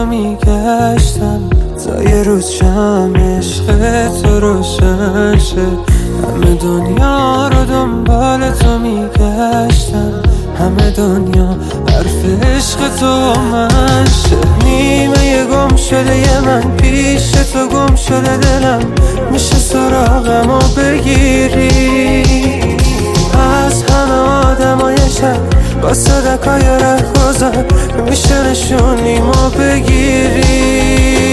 میگشتم تا یه روز شم عشق تو روشن شه. همه دنیا رو دنبال تو میگشتم، همه دنیا حرف عشق تو من شه. نیمه گم شده ی من پیش تو گم شده دلم، میشه سراغم و بگیری از همه آدمای شب با صدقای رهگذر، میشه نشونیمو بگیری.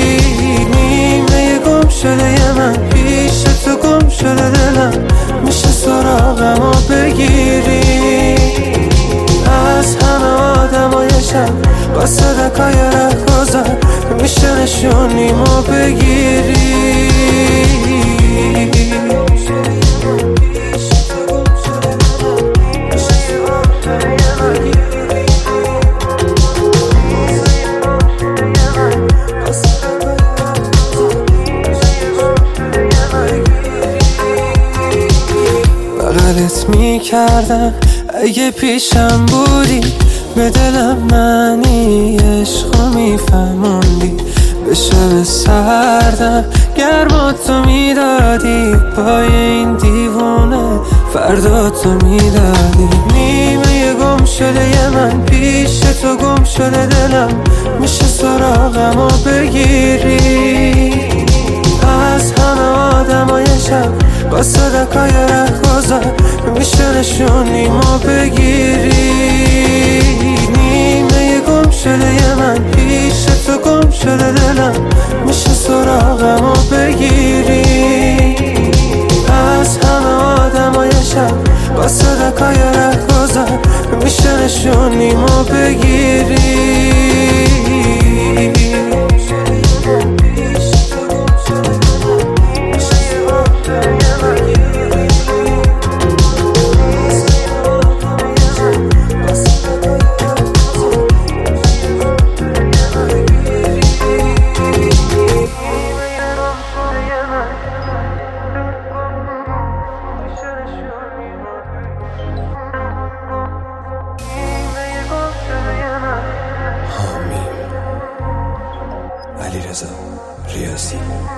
نیمه گم شده ی من پیش تو گم شده دلم، میشه سراغم و بگیری از همه آدمای شب با صدقای رهگذر، میشه نشونیمو بگیری. بغلت میکردم اگه پیشم بودی، به دلم معنی عشقو میفهموندی. به شب سردم گرماتو میدادی، پای این دیوونه فرداتو میدادی. نیمه گم شده ی من پیش تو گم شده دلم، میشه سراغم و بگیری از همه آدمای شب با صدقای رهگذر، میشه نشونیمو بگیری. نیمه گم شده ی من پیش تو گم شده دلم، میشه سراغم و بگیری از همه آدمای شب با صدقای رهگذر، میشه نشونیمو بگیری. علیرضا ریاضی